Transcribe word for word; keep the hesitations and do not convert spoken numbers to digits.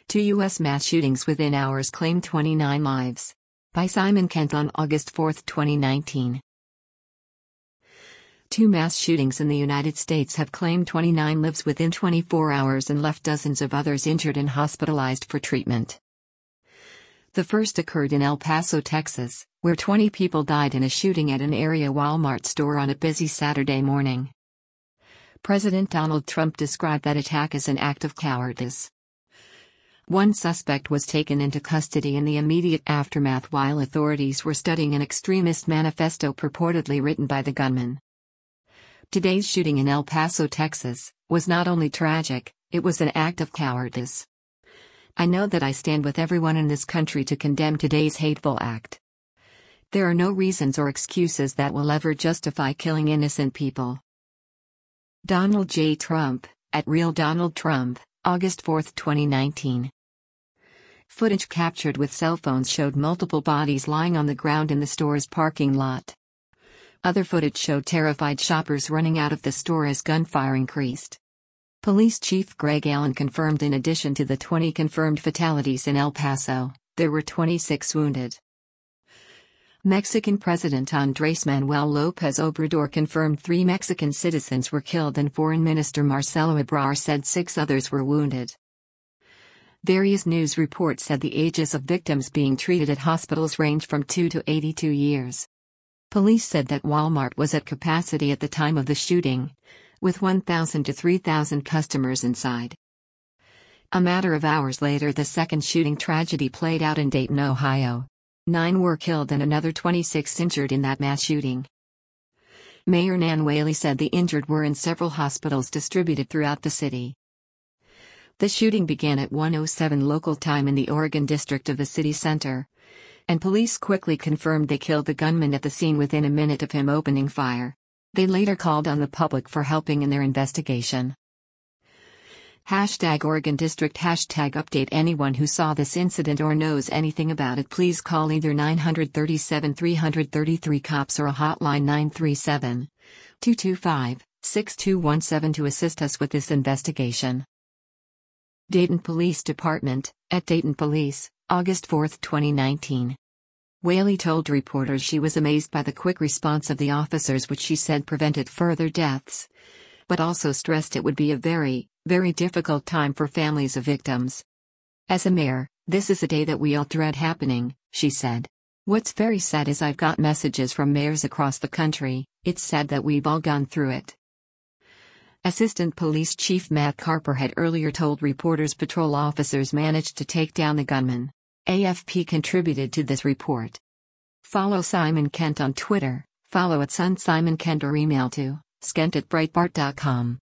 Two U S mass shootings within hours claim twenty-nine lives. By Simon Kent on August fourth, twenty nineteen. Two mass shootings in the United States have claimed twenty-nine lives within twenty-four hours and left dozens of others injured and hospitalized for treatment. The first occurred in El Paso, Texas, where twenty people died in a shooting at an area Walmart store on a busy Saturday morning. President Donald Trump described that attack as an act of cowardice. One suspect was taken into custody in the immediate aftermath while authorities were studying an extremist manifesto purportedly written by the gunman. Today's shooting in El Paso, Texas, was not only tragic, it was an act of cowardice. I know that I stand with everyone in this country to condemn today's hateful act. There are no reasons or excuses that will ever justify killing innocent people. Donald J. Trump, at Real Donald Trump, August fourth, twenty nineteen. Footage captured with cell phones showed multiple bodies lying on the ground in the store's parking lot. Other footage showed terrified shoppers running out of the store as gunfire increased. Police Chief Greg Allen confirmed in addition to the twenty confirmed fatalities in El Paso, there were twenty-six wounded. Mexican President Andrés Manuel López Obrador confirmed three Mexican citizens were killed and Foreign Minister Marcelo Ebrard said six others were wounded. Various news reports said the ages of victims being treated at hospitals range from two to eighty-two years. Police said that Walmart was at capacity at the time of the shooting, with one thousand to three thousand customers inside. A matter of hours later, the second shooting tragedy played out in Dayton, Ohio. Nine were killed and another twenty-six injured in that mass shooting. Mayor Nan Whaley said the injured were in several hospitals distributed throughout the city. The shooting began at one oh seven local time in the Oregon district of the city center, and police quickly confirmed they killed the gunman at the scene within a minute of him opening fire. They later called on the public for helping in their investigation. Hashtag Oregon District Hashtag update anyone who saw this incident or knows anything about it. Please call either nine three seven, three three three, COPS or a hotline nine three seven, two two five, six two one seven to assist us with this investigation. Dayton Police Department, at Dayton Police, August fourth, twenty nineteen. Whaley told reporters she was amazed by the quick response of the officers, which she said prevented further deaths, but also stressed it would be a very, very difficult time for families of victims. As a mayor, this is a day that we all dread happening, she said. What's very sad is I've got messages from mayors across the country. It's sad that we've all gone through it. Assistant Police Chief Matt Carper had earlier told reporters patrol officers managed to take down the gunman. A F P contributed to this report. Follow Simon Kent on Twitter, follow at Son Simon Kent or email to skent at breitbart dot com.